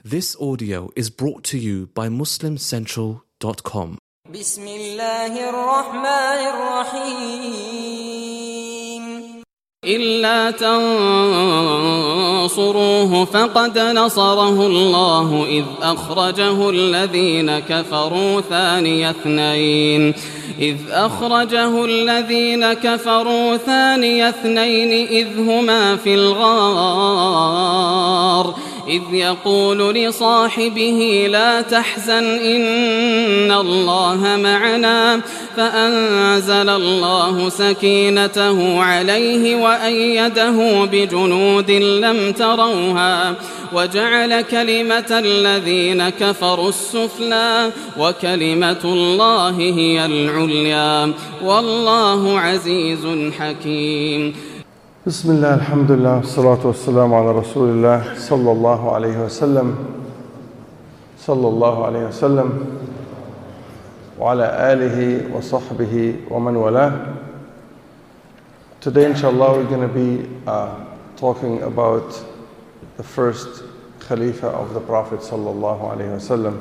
This audio is brought to you by MuslimCentral.com. بسم الله الرحمن الرحيم إلا تنصروه فقد نصره الله إذ أخرجه الذين كفروا ثاني اثنين إذ هما في الغار إذ يقول لصاحبه لا تحزن إن الله معنا فأنزل الله سكينته عليه وأيده بجنود لم تروها وجعل كلمة الذين كفروا السفلى وكلمة الله هي العليا والله عزيز حكيم. بسم الله الحمد لله والصلاة والسلام على رسول الله صلى الله عليه وسلم وعلى آله وصحبه ومن والاه. Today inshallah we're going to be talking about the first Khalifa of the Prophet sallallahu alaihi wasallam.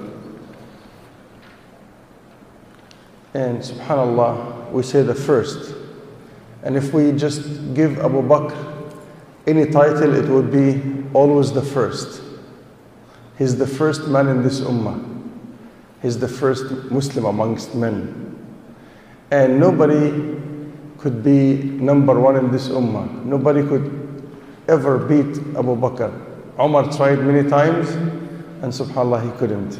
And subhanallah, we say the first. And if we just give Abu Bakr any title, it would be always the first. He's the first man in this ummah. He's the first Muslim amongst men. And nobody could be number one in this ummah. Nobody could ever beat Abu Bakr. Umar tried many times, and subhanAllah, he couldn't.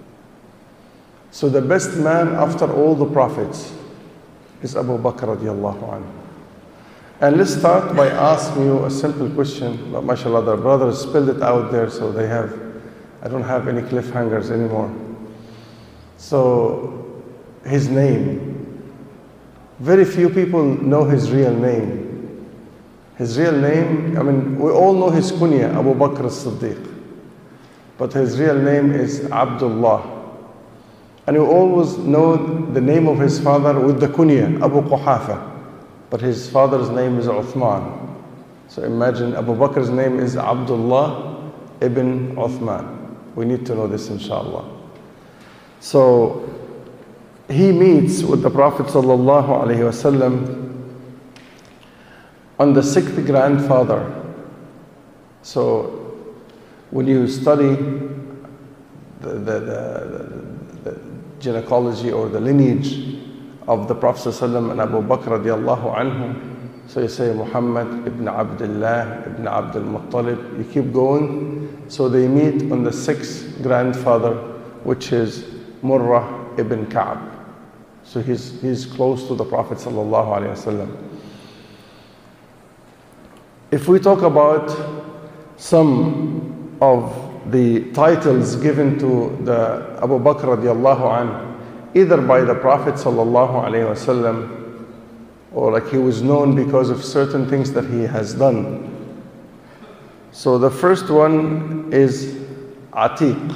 So the best man after all the prophets is Abu Bakr radiallahu anhu. And let's start by asking you a simple question. But mashallah, the brothers spelled it out there, so I don't have any cliffhangers anymore. So, his name. Very few people know his real name. His real name, we all know his kunya, Abu Bakr as-Siddiq. But his real name is Abdullah. And you always know the name of his father with the kunya, Abu Quhafa. But his father's name is Uthman. So imagine Abu Bakr's name is Abdullah ibn Uthman. We need to know this inshallah. So he meets with the Prophet sallallahu alaihi wasallam on the 6th grandfather. So when you study the gynecology or the lineage of the Prophet ﷺ and Abu Bakr radiallahu anhu. So you say Muhammad ibn Abdullah ibn Abdul Muttalib. You keep going. So they meet on the 6th grandfather, which is Murrah ibn Ka'b. So he's close to the Prophet ﷺ. If we talk about some of the titles given to the Abu Bakr radiallahu anhu, either by the Prophet sallallahu alaihi wasallam, or like he was known because of certain things that he has done. So the first one is Atiq.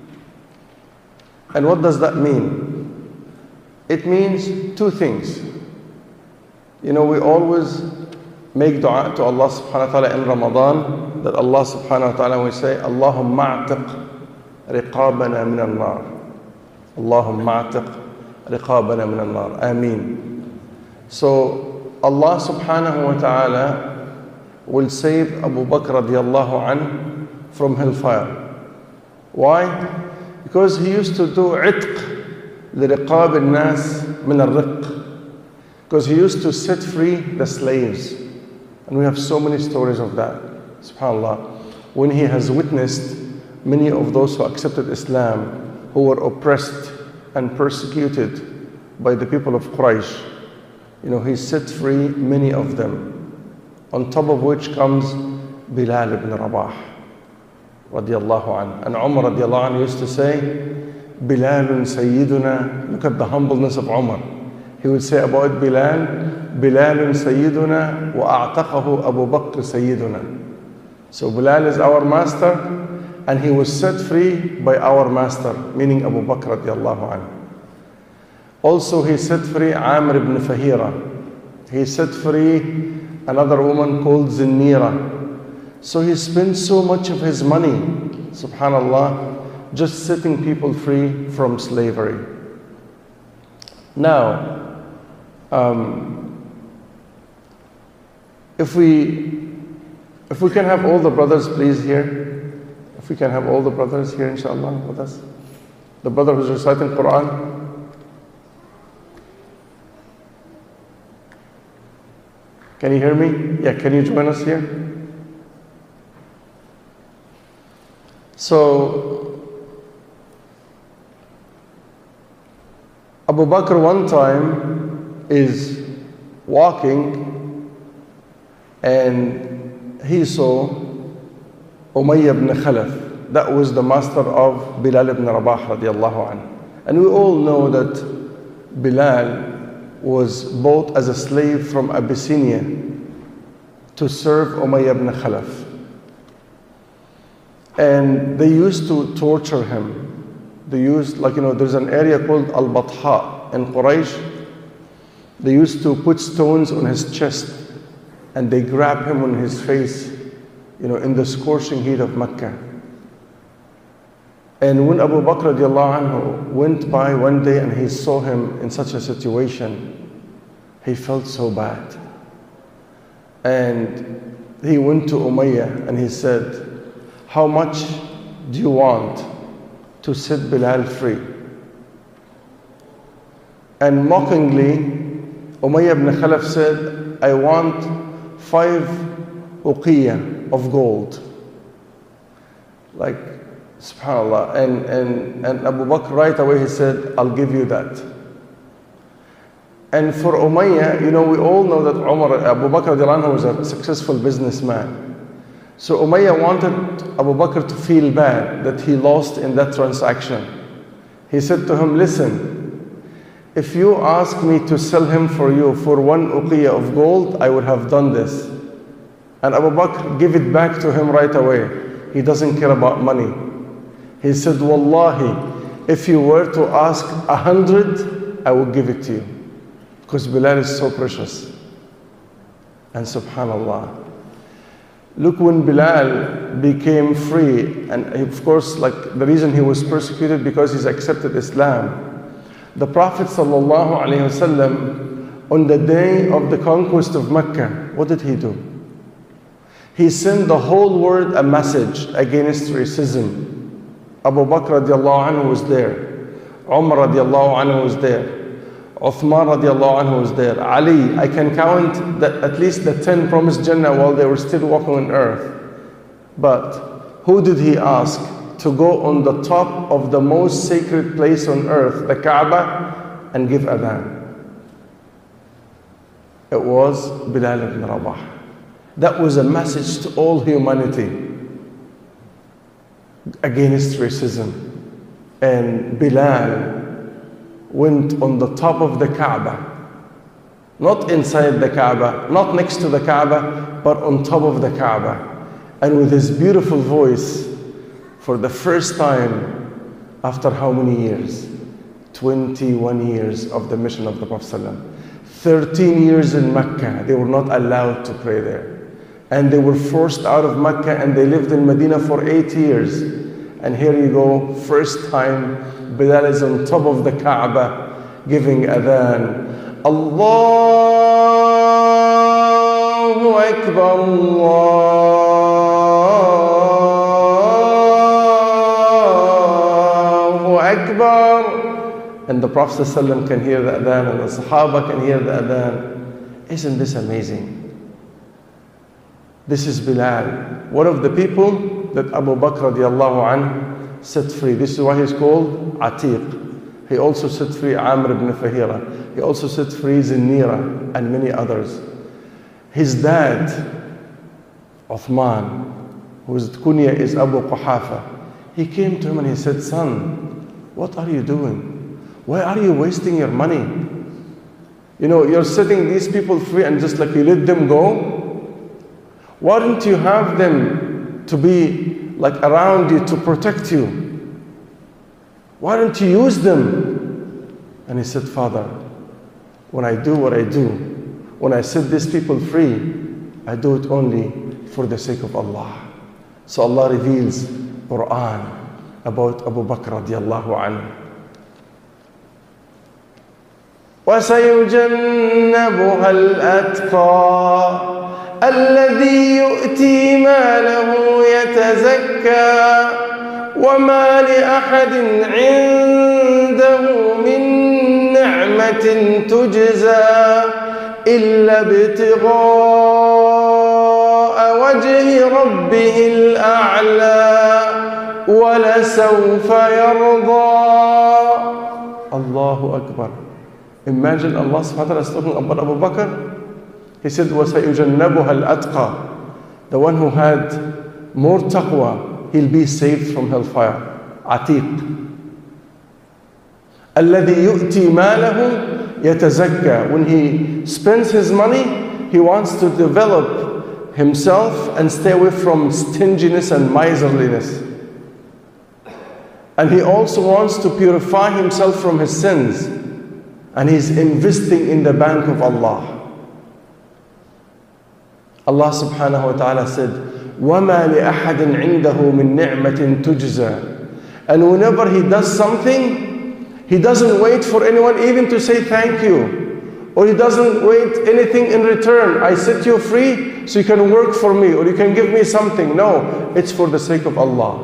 And what does that mean? It means two things. We always make dua to Allah subhanahu wa ta'ala in Ramadan, that Allah subhanahu wa ta'ala will say, Allahumma a'tiq riqabana min al-nar. Allahumma a'tiq riqabana min al-nar. Ameen. So Allah subhanahu wa ta'ala will save Abu Bakr radiallahu anhu from hellfire. Why? Because he used to do itq لرقاب الناس من الرق. Because he used to set free the slaves. And we have so many stories of that. SubhanAllah. When he has witnessed many of those who accepted Islam, who were oppressed and persecuted by the people of Quraysh, he set free many of them. On top of which comes Bilal ibn Rabah radiallahu anhu. And Umar radiallahu anhu used to say, Bilalun Sayyiduna. Look at the humbleness of Umar. He would say about Bilal, Bilalun Sayyiduna wa a'taqahu Abu Bakr Sayyiduna. So Bilal is our master, and he was set free by our master, meaning Abu Bakr radiallahu anhu. Also he set free Amr ibn Fahira. He set free another woman called Zinnira. So he spent so much of his money, subhanallah, just setting people free from slavery. Now, if we can have all the brothers please here, if we can have all the brothers here inshallah with us. The brother who's reciting Quran. Can you hear me? Yeah, can you join us here? So, Abu Bakr one time is walking and he saw Umayyah ibn Khalaf. That was the master of Bilal ibn Rabah radiallahu anhu. And we all know that Bilal was bought as a slave from Abyssinia to serve Umayyah ibn Khalaf. And they used to torture him. They used, there's an area called Al-Batha in Quraysh. They used to put stones on his chest and they grab him on his face, in the scorching heat of Mecca. And when Abu Bakr radiallahu anhu went by one day and he saw him in such a situation, he felt so bad. And he went to Umayyah and he said, how much do you want to set Bilal free? And mockingly, Umayyah ibn Khalaf said, I want 5 uqiyah of gold. SubhanAllah. And Abu Bakr right away, he said, I'll give you that. And for Umayyah, we all know that Abu Bakr radiallahu anhu was a successful businessman. So Umayyah wanted Abu Bakr to feel bad that he lost in that transaction. He said to him, listen, if you ask me to sell him for you for 1 uqiyah of gold, I would have done this. And Abu Bakr gave it back to him right away. He doesn't care about money. He said, Wallahi, if you were to ask 100, I will give it to you. Because Bilal is so precious. And subhanallah. Look, when Bilal became free, and of course, the reason he was persecuted because he's accepted Islam. The Prophet ﷺ, on the day of the conquest of Mecca, what did he do? He sent the whole world a message against racism. Abu Bakr radiallahu anhu was there. Umar radiallahu anhu was there. Uthman radiallahu anhu was there. Ali, I can count at least the 10 promised Jannah while they were still walking on earth. But who did he ask to go on the top of the most sacred place on earth, the Kaaba, and give adhan? It was Bilal ibn Rabah. That was a message to all humanity against racism. And Bilal went on the top of the Kaaba, not inside the Kaaba, not next to the Kaaba, but on top of the Kaaba. And with his beautiful voice, for the first time, after how many years? 21 years of the mission of the Prophet ﷺ. 13 years in Mecca, they were not allowed to pray there. And they were forced out of Mecca and they lived in Medina for 8 years. And here you go, first time, Bilal is on top of the Kaaba giving adhan. Allahu Akbar, Allahu Akbar. And the Prophet ﷺ can hear the adhan and the Sahaba can hear the adhan. Isn't this amazing? This is Bilal, one of the people that Abu Bakr radiallahu anhu set free. This is why he's called Atiq. He also set free Amr ibn Fahira. He also set free Zinnira and many others. His dad, Uthman, whose kunya is Abu Quhafa, he came to him and he said, son, what are you doing? Why are you wasting your money? You're setting these people free and just you let them go. Why don't you have them to be around you to protect you? Why don't you use them? And he said, Father, when I do what I do, when I set these people free, I do it only for the sake of Allah. So Allah reveals Quran about Abu Bakr radiallahu anhu. وَسَيُجَنَّبُهَا الْأَتْقَى الَّذِي يُؤْتِي مَالَهُ يَتَزَكَّى وَمَا لِأَحَدٍ عِندَهُ مِن نِّعْمَةٍ تُجْزَى إِلَّا ابْتِغَاءَ وَجْهِ رَبِّهِ الْأَعْلَى وَلَسَوْفَ يَرْضَى. Allahu Akbar. Imagine Allah subhanahu wa ta'ala is talking about Abu Bakr. He said, وَسَيُجَنَّبُهَا الْأَتْقَى. The one who had more taqwa, he'll be saved from hellfire. Atiq. الَّذِي يُؤْتِي مَالَهُ يَتَزَكَّى. When he spends his money, he wants to develop himself and stay away from stinginess and miserliness. And he also wants to purify himself from his sins. And he's investing in the bank of Allah. Allah subhanahu wa ta'ala said, وَمَا لِأَحَدٍ عِنْدَهُ مِن نِعْمَةٍ تُجْزَى. And whenever he does something, he doesn't wait for anyone even to say thank you. Or he doesn't wait anything in return. I set you free so you can work for me or you can give me something. No, it's for the sake of Allah.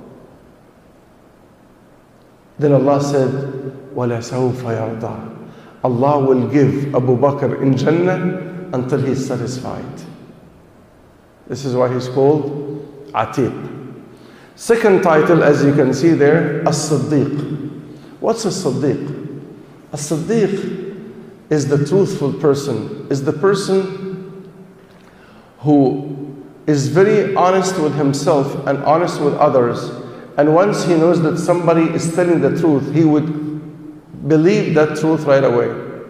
Then Allah said, وَلَسَوْفَ يَرْضَى. Allah will give Abu Bakr in Jannah until he's satisfied. This is why he's called Atiq. Second title, as you can see there, As-Siddiq. What's a Siddiq? A Siddiq is the truthful person, is the person who is very honest with himself and honest with others. And once he knows that somebody is telling the truth, he would believe that truth right away.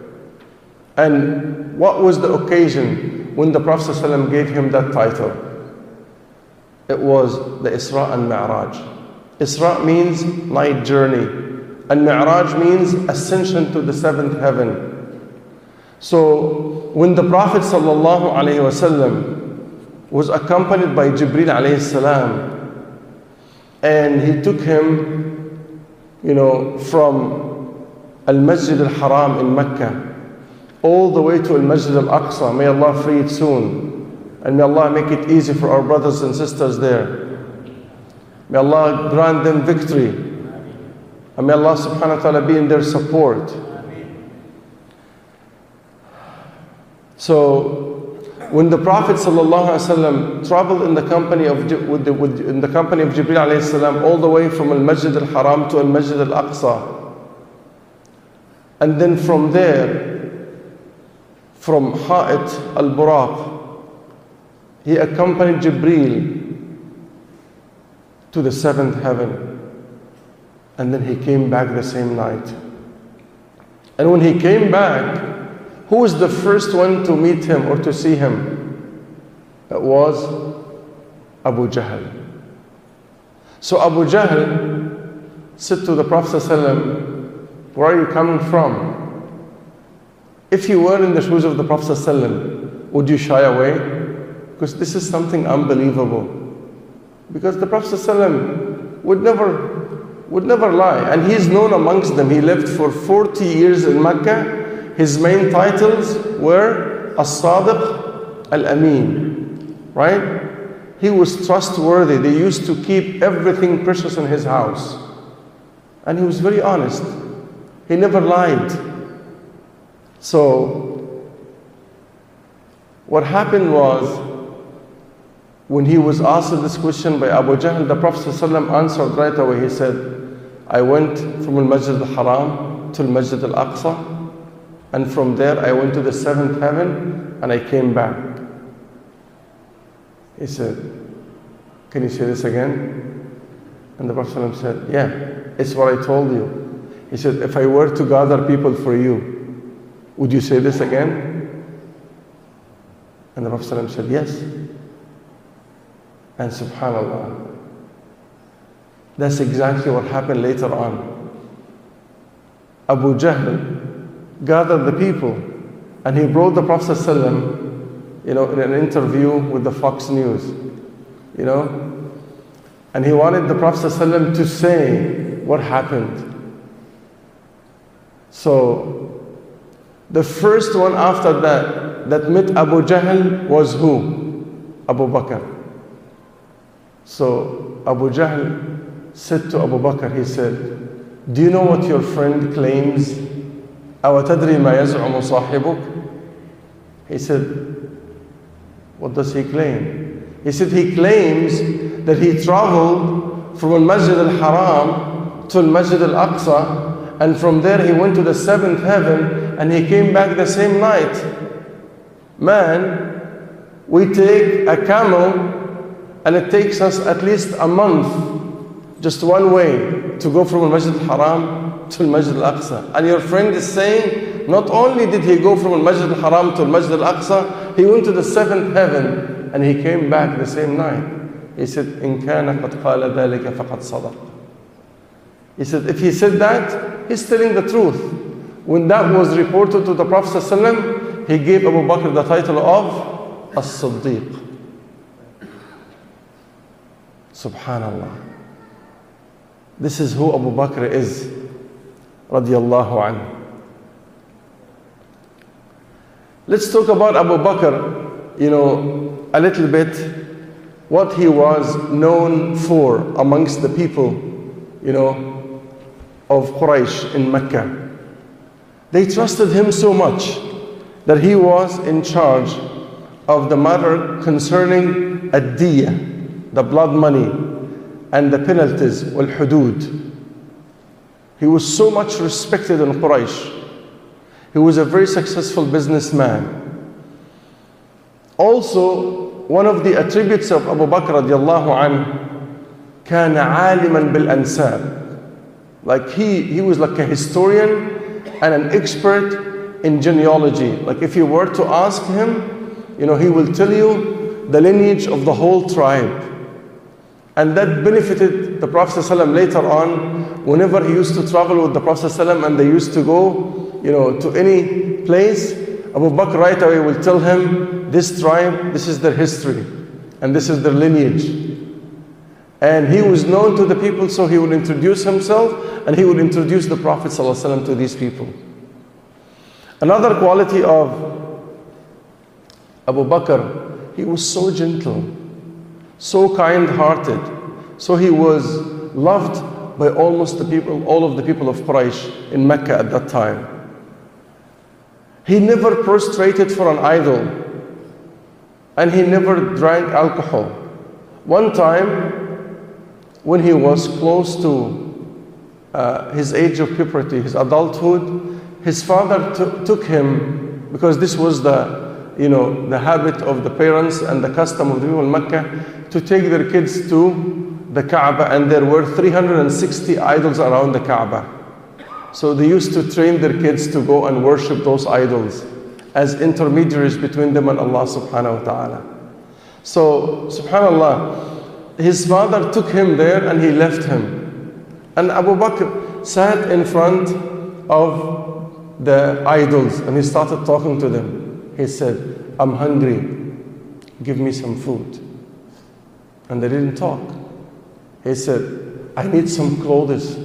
And what was the occasion when the Prophet ﷺ gave him that title? It was the Isra and Mi'raj. Isra means night journey, and Mi'raj means ascension to the seventh heaven. So when the Prophet ﷺ was accompanied by Jibreel alayhi salam, and he took him, from Al-Masjid al-Haram in Mecca, all the way to Al-Masjid al-Aqsa. May Allah free it soon. And may Allah make it easy for our brothers and sisters there. May Allah grant them victory. And may Allah subhanahu wa ta'ala be in their support. So, when the Prophet ﷺ traveled in the company of in the company of Jibreel alayhi salam all the way from Al-Masjid al-Haram to Al-Masjid al-Aqsa, and then from there, from Ha'it al-Buraq, he accompanied Jibreel to the seventh heaven, and then he came back the same night. And when he came back, who was the first one to meet him or to see him? It was Abu Jahl. So Abu Jahl said to the Prophet ﷺ, where are you coming from? If you were in the shoes of the Prophet ﷺ, would you shy away? Because this is something unbelievable. Because the Prophet ﷺ would never lie. And he's known amongst them. He lived for 40 years in Mecca. His main titles were As-Sadiq Al-Amin, right? He was trustworthy. They used to keep everything precious in his house. And he was very honest. He never lied. So, what happened was, when he was asked this question by Abu Jahl, the Prophet ﷺ answered right away. He said, I went from Al-Masjid al-Haram to Al-Masjid al-Aqsa, and from there I went to the seventh heaven, and I came back. He said, can you say this again? And the Prophet ﷺ said, yeah, it's what I told you. He said, if I were to gather people for you, would you say this again? And the Prophet ﷺ said, yes. And subhanAllah, that's exactly what happened later on. Abu Jahl gathered the people, and he brought the Prophet ﷺ, in an interview with the Fox News, And he wanted the Prophet ﷺ to say what happened. So the first one after that met Abu Jahl was who? Abu Bakr. So Abu Jahl said to Abu Bakr, he said, do you know what your friend claims? أَوَ تَدْرِي مَا يَزْعُمُ صَاحِبُكَ? He said, what does he claim? He said he claims that he traveled from al-Masjid al-Haram to al-Masjid al-Aqsa, and from there he went to the seventh heaven and he came back the same night. Man, we take a camel and it takes us at least a month, just one way, to go from al-Masjid al-Haram to al-Masjid al-Aqsa. And your friend is saying, not only did he go from al-Masjid al-Haram to al-Masjid al-Aqsa, he went to the seventh heaven and he came back the same night. He said, إِن كَانَ قَدْ قَالَ ذَلِكَ فَقَدْ صَدَقَ. He said, if he said that, he's telling the truth. When that was reported to the Prophet ﷺ, he gave Abu Bakr the title of As-Siddiq. Subhanallah. This is who Abu Bakr is, radiyallahu anhu. Let's talk about Abu Bakr, a little bit, what he was known for amongst the people, of Quraysh in Mecca. They trusted him so much that he was in charge of the matter concerning ad-diyah, the blood money, and the penalties, wal-hudud. He was so much respected in Quraysh. He was a very successful businessman. Also, one of the attributes of Abu Bakr radiallahu anhu, كان عالما بالأنساب. Like he was like a historian and an expert in genealogy. Like if you were to ask him, he will tell you the lineage of the whole tribe. And that benefited the Prophet ﷺ later on, whenever he used to travel with the Prophet ﷺ and they used to go, to any place, Abu Bakr right away will tell him, this tribe, this is their history, and this is their lineage. And he was known to the people, so he would introduce himself, and he would introduce the Prophet ﷺ to these people. Another quality of Abu Bakr, he was so gentle, so kind-hearted, so he was loved by almost all of the people of Quraysh in Mecca at that time. He never prostrated for an idol, and he never drank alcohol. One time, when he was close to his age of puberty, his adulthood, his father took him, because this was the habit of the parents and the custom of the people in Mecca, to take their kids to the Kaaba, and there were 360 idols around the Kaaba. So they used to train their kids to go and worship those idols as intermediaries between them and Allah subhanahu wa ta'ala. So, subhanallah, his father took him there and he left him. And Abu Bakr sat in front of the idols and he started talking to them. He said, I'm hungry, give me some food. And they didn't talk. He said, I need some clothes.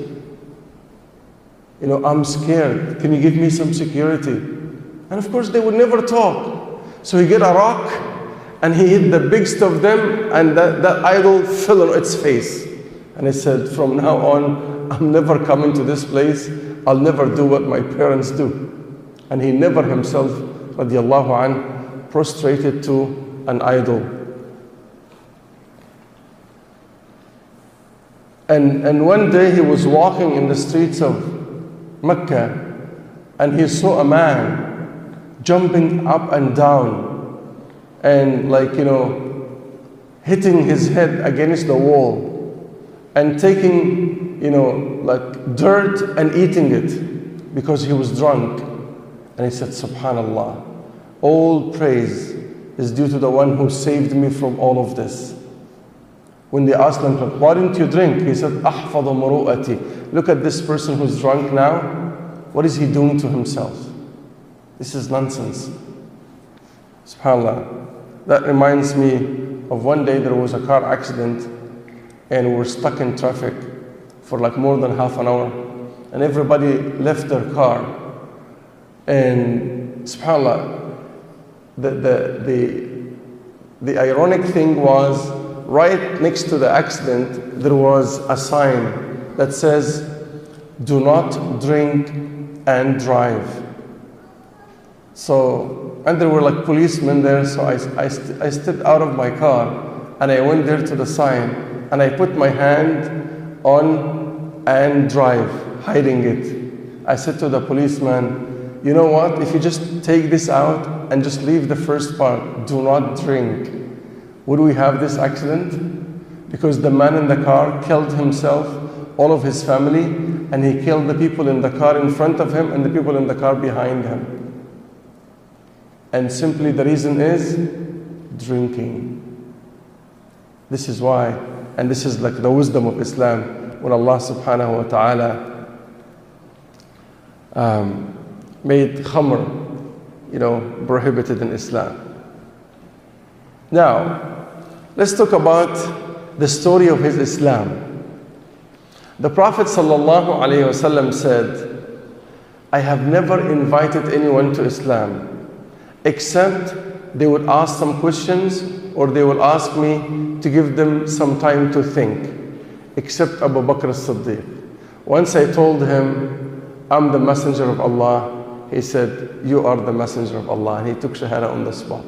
I'm scared. Can you give me some security? And of course, they would never talk. So he get a rock and he hit the biggest of them, and that idol fell on its face. And he said, from now on, I'm never coming to this place. I'll never do what my parents do. And he never himself, radiallahu anh, prostrated to an idol. And one day he was walking in the streets of Mecca, and he saw a man jumping up and down and hitting his head against the wall and taking dirt and eating it because he was drunk. And he said, subhanallah, all praise is due to the one who saved me from all of this. When they asked him, why didn't you drink? He said, أحفظ مروءتي. Look at this person who's drunk now. What is he doing to himself? This is nonsense. SubhanAllah. That reminds me of one day there was a car accident and we were stuck in traffic for like more than half an hour, and everybody left their car. And subhanAllah, the ironic thing was, right next to the accident, there was a sign that says, "Do not drink and drive." So, and there were like policemen there, so I stepped out of my car and I went there to the sign and I put my hand on "and drive," hiding it. I said to the policeman, "You know what, if you just take this out and just leave the first part, do not drink, would we have this accident?" Because the man in the car killed himself, all of his family, and he killed the people in the car in front of him and the people in the car behind him. And simply the reason is drinking. This is why, and this is like the wisdom of Islam, when Allah subhanahu wa ta'ala made khamr, prohibited in Islam. Now, let's talk about the story of his Islam. The Prophet sallallahu alaihi wasallam said, "I have never invited anyone to Islam except they would ask some questions or they will ask me to give them some time to think, except Abu Bakr as-Siddiq. Once I told him, I'm the messenger of Allah, he said, you are the messenger of Allah, and he took shahada on the spot."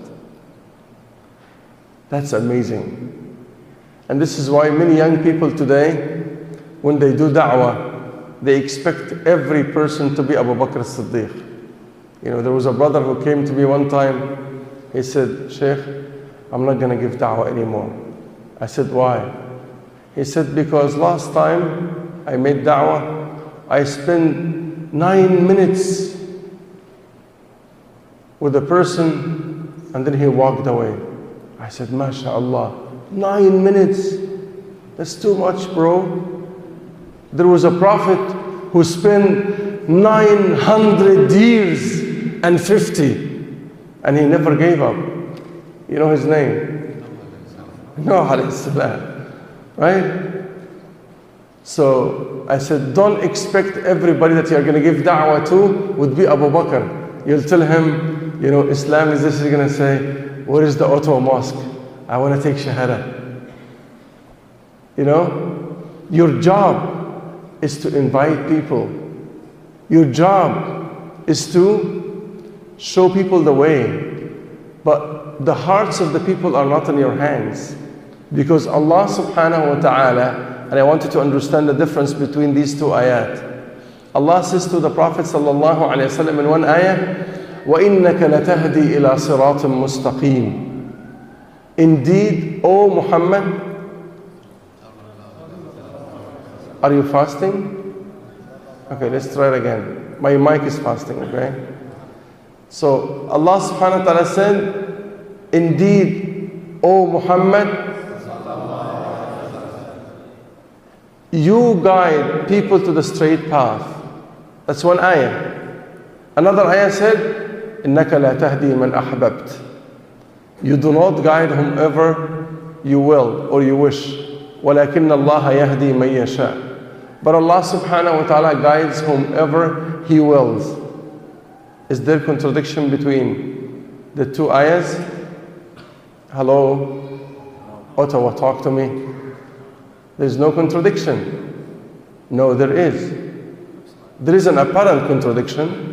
That's amazing. And this is why many young people today, when they do da'wah, they expect every person to be Abu Bakr as-Siddiq. There was a brother who came to me one time. He said, "Sheikh, I'm not going to give da'wah anymore." I said, "Why?" He said, "Because last time I made da'wah, I spent 9 minutes with a person and then he walked away." I said, "MashaAllah, 9 minutes? That's too much, bro." There was a prophet who spent 900 years and 50, and he never gave up. You know his name? Nuh alayhi salam, right? So I said, don't expect everybody that you're going to give da'wah to would be Abu Bakr. You'll tell him, Islam is this, he's going to say, "Where is the auto mosque? I want to take shahada." Your job is to invite people. Your job is to show people the way. But the hearts of the people are not in your hands. Because Allah subhanahu wa ta'ala, and I want you to understand the difference between these two ayat. Allah says to the Prophet sallallahu alayhi wa sallam in one ayah, وَإِنَّكَ لَتَهْدِي إِلَى صِرَاطٍ مُسْتَقِيمٍ. Indeed, O Muhammad, are you fasting? Okay, let's try it again. My mic is fasting, okay? So Allah subhanahu wa ta'ala said, indeed, O Muhammad, you guide people to the straight path. That's one ayah. Another ayah said, إِنَّكَ لَا تَهْدِي مَنْ أَحْبَبْتَ. You do not guide whomever you will or you wish. وَلَكِنَّ اللَّهَ يَهْدِي مَنْ يَشَاءُ. But Allah subhanahu wa ta'ala guides whomever He wills. Is there contradiction between the two ayahs? Hello? Ottawa, talk to me. There's no contradiction. No, there is. There is an apparent contradiction.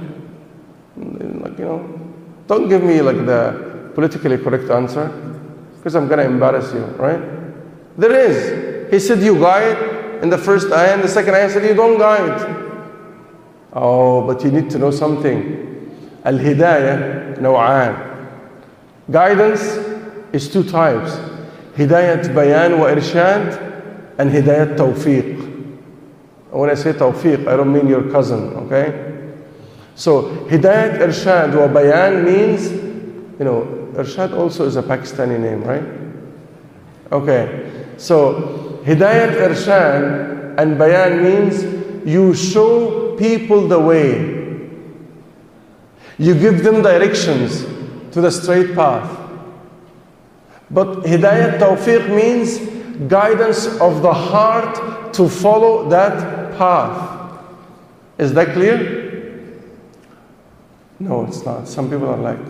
Don't give me the politically correct answer, because I'm going to embarrass you, right? There is. He said you guide in the first ayah, and the second ayah said you don't guide. Oh, but you need to know something. Al-hidayah naw'an. Guidance is two types. Hidayat bayan wa irshad and hidayat tawfiq. When I say tawfiq, I don't mean your cousin, okay? So hidayat irshad wa bayan means, irshad also is a Pakistani name, right? Okay. So hidayat irshad and bayan means you show people the way. You give them directions to the straight path. But hidayat tawfiq means guidance of the heart to follow that path. Is that clear? No, it's not. Some people are like,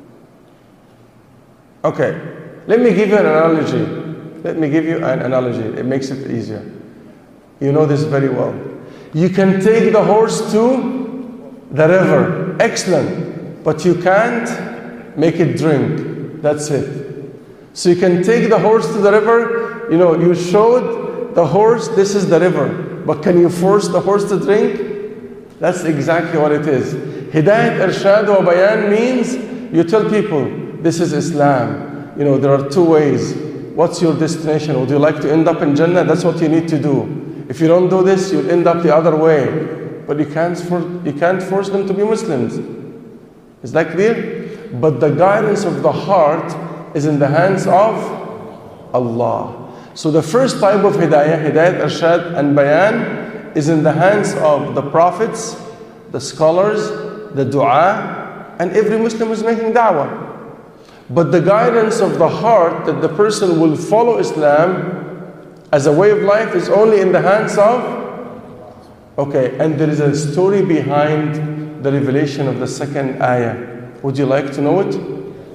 okay, let me give you an analogy. Let me give you an analogy. It makes it easier. You know this very well. You can take the horse to the river. Excellent. But you can't make it drink. That's it. So you can take the horse to the river. You know, you showed the horse, this is the river. But can you force the horse to drink? That's exactly what it is. Hidayat, Irshad wa Bayan means you tell people, this is Islam. You know, there are two ways. What's your destination? Would you like to end up in Jannah? That's what you need to do. If you don't do this, you'll end up the other way. But you can't force them to be Muslims. Is that clear? But the guidance of the heart is in the hands of Allah. So the first type of hidayah, hidayat, irshad and bayan, is in the hands of the prophets, the scholars, the dua, and every Muslim who's making da'wah. But the guidance of the heart that the person will follow Islam as a way of life is only in the hands of, okay, and there is a story behind the revelation of the second ayah. Would you like to know it?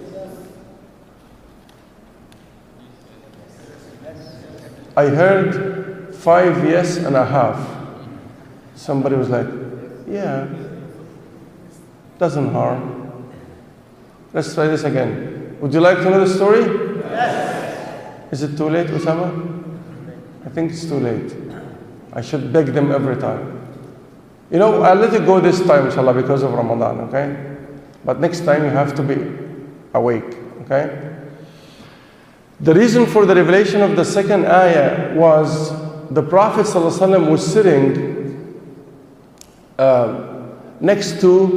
I heard 5 yes and a half. Somebody was like, yeah, doesn't harm. Let's try this again. Would you like to know the story? Yes. Is it too late, Usama? I think it's too late. I should beg them every time. You know, I'll let it go this time, inshallah, because of Ramadan, okay? But next time you have to be awake, okay? The reason for the revelation of the second ayah was the Prophet ﷺ was sitting next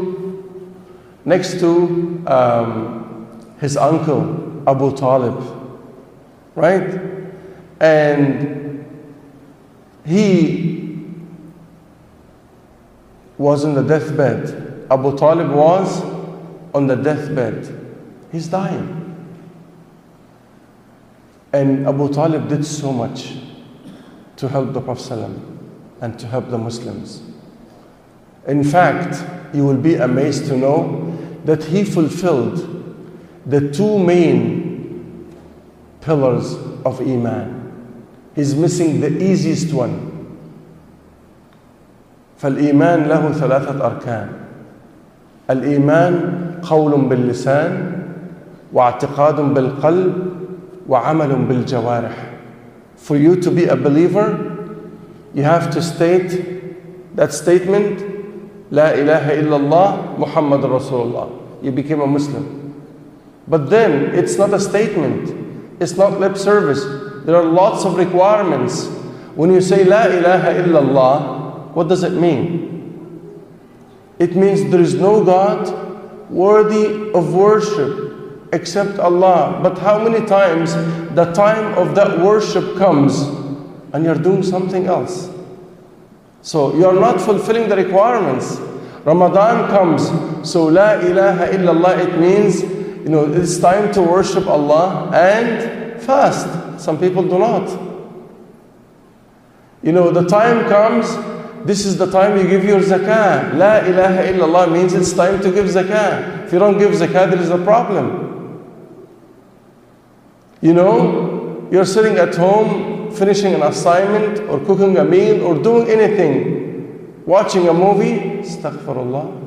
to his uncle, Abu Talib, right? And he was on the deathbed. Abu Talib was on the deathbed. He's dying. And Abu Talib did so much to help the Prophet ﷺ and to help the Muslims. In fact, you will be amazed to know that he fulfilled the two main pillars of Iman. He's missing the easiest one. فالإيمان له ثلاثة أركان. الإيمان قول باللسان واعتقاد بالقلب وعمل بالجوارح. For you to be a believer, you have to state that statement, لا إله إلا الله محمد رسول الله. You became a Muslim. But then, it's not a statement. It's not lip service. There are lots of requirements. When you say La ilaha illallah, what does it mean? It means there is no God worthy of worship except Allah. But how many times the time of that worship comes and you're doing something else? So you're not fulfilling the requirements. Ramadan comes, so La ilaha illallah, it means, you know, it's time to worship Allah and fast. Some people do not. You know, the time comes, this is the time you give your zakah. La ilaha illallah means it's time to give zakah. If you don't give zakah, there is a problem. You know, you're sitting at home, finishing an assignment, or cooking a meal, or doing anything, watching a movie, astaghfirullah.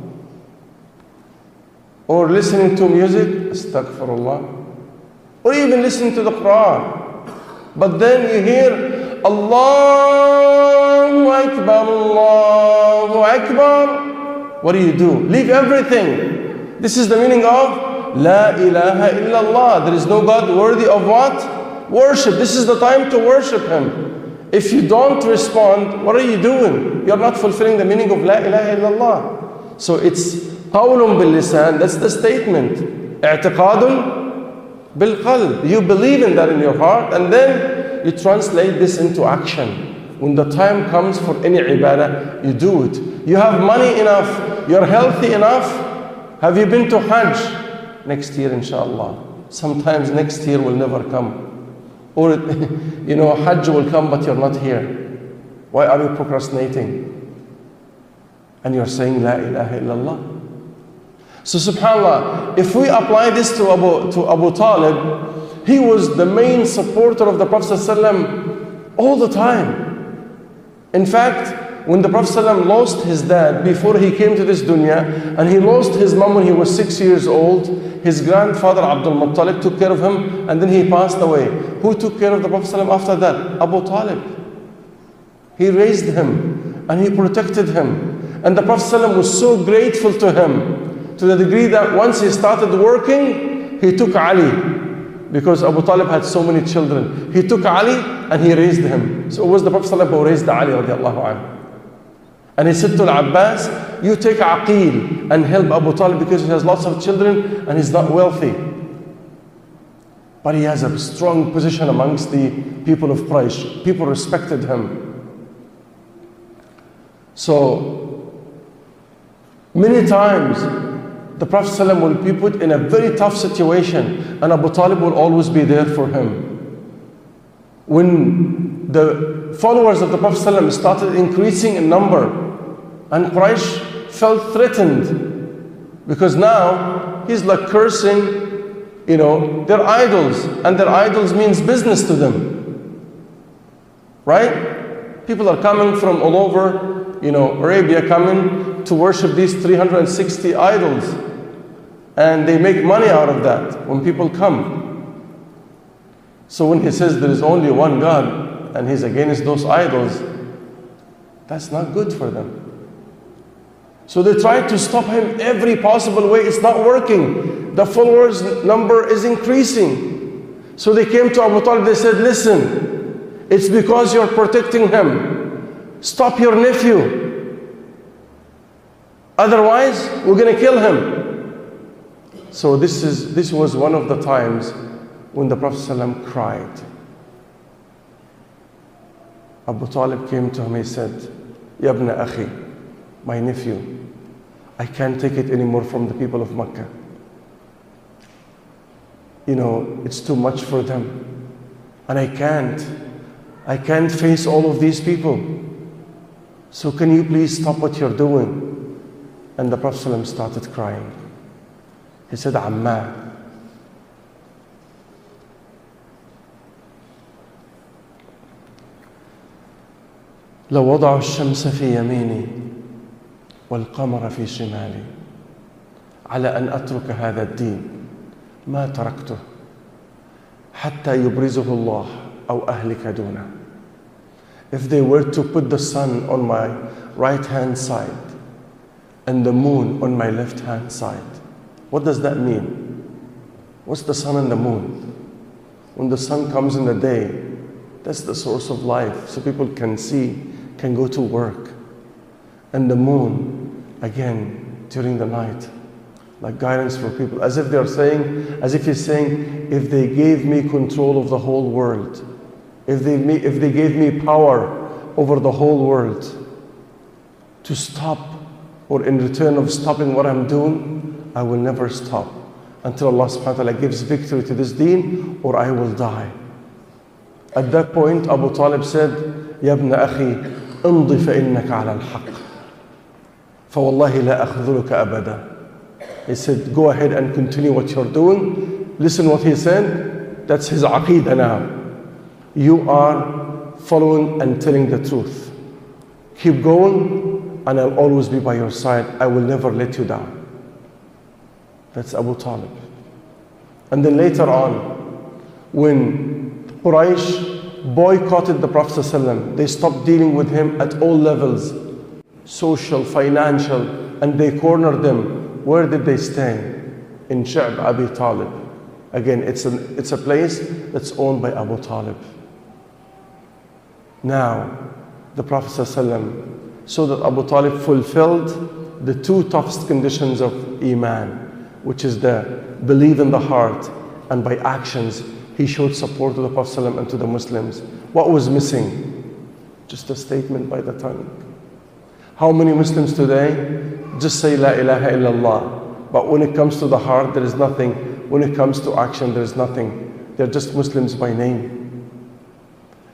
Or listening to music, astaghfirullah. Or even listening to the Quran. But then you hear, Allahu Akbar, Allahu Akbar. What do? Leave everything. This is the meaning of La ilaha illallah. There is no God worthy of what? Worship. This is the time to worship Him. If you don't respond, what are you doing? You're not fulfilling the meaning of La ilaha illallah. So it's قول باللسان, that's the statement. اعتقاد بالقلب. You believe in that in your heart, and then you translate this into action. When the time comes for any ibadah, you do it. You have money enough, you're healthy enough. Have you been to Hajj? Next year, inshallah. Sometimes next year will never come. Or, you know, Hajj will come but you're not here. Why are you procrastinating? And you're saying La ilaha illallah. So subhanAllah, if we apply this to Abu Talib, he was the main supporter of the Prophet ﷺ all the time. In fact, when the Prophet ﷺ lost his dad before he came to this dunya, and he lost his mom when he was 6 years old, his grandfather Abdul Muttalib took care of him, and then he passed away. Who took care of the Prophet ﷺ after that? Abu Talib. He raised him and he protected him. And the Prophet ﷺ was so grateful to him, to the degree that once he started working, he took Ali, because Abu Talib had so many children. He took Ali and he raised him. So it was the Prophet ﷺ who raised Ali radiallahu anhu. And he said to Al-Abbas, you take Aqil and help Abu Talib because he has lots of children and he's not wealthy. But he has a strong position amongst the people of Quraysh. People respected him. So, many times, the Prophet ﷺ will be put in a very tough situation, and Abu Talib will always be there for him. When the followers of the Prophet ﷺ started increasing in number, and Quraysh felt threatened, because now he's like cursing, you know, their idols, and their idols means business to them. Right? People are coming from all over, you know, Arabia, coming to worship these 360 idols. And they make money out of that when people come. So when he says there is only one God and he's against those idols, that's not good for them. So they tried to stop him every possible way. It's not working. The followers number is increasing. So they came to Abu Talib, they said, listen, it's because you're protecting him. Stop your nephew. Otherwise, we're going to kill him. So this was one of the times when the Prophet ﷺ cried. Abu Talib came to him, he said, Ya ibn akhi, my nephew, I can't take it anymore from the people of Mecca. You know, it's too much for them. And I can't face all of these people. So can you please stop what you're doing? And the Prophet ﷺ started crying. He said, Amma, لو وضعوا الشمس في يميني والقمر في شمالي على أن أترك هذا الدين ما تركته حتى يبرزه الله أو أهلك دونه. If they were to put the sun on my right hand side and the moon on my left hand side, what does that mean? What's the sun and the moon? When the sun comes in the day, that's the source of life, so people can see, can go to work. And the moon, again, during the night, like guidance for people, as if he's saying, if they gave me control of the whole world, if they gave me power over the whole world, to stop, or in return of stopping what I'm doing, I will never stop until Allah subhanahu wa ta'ala gives victory to this deen, or I will die. At that point, Abu Talib said, Ya ibn akhi, امضي فإنك على الحق فوالله لا أخذلك أبدا. He said, go ahead and continue what you're doing. Listen what he said. That's his aqeedah now. You are following and telling the truth. Keep going, and I'll always be by your side. I will never let you down. That's Abu Talib. And then later on, when Quraysh boycotted the Prophet ﷺ, they stopped dealing with him at all levels, social, financial, and they cornered them. Where did they stay? In Sha'b Abi Talib. Again, it's a place that's owned by Abu Talib. Now, the Prophet ﷺ, so that Abu Talib fulfilled the two toughest conditions of Iman, which is the belief in the heart, and by actions he showed support to the Prophet ﷺ and to the Muslims. What was missing? Just a statement by the tongue. How many Muslims today just say La ilaha illallah, but when it comes to the heart there is nothing. When it comes to action there is nothing. They're just Muslims by name.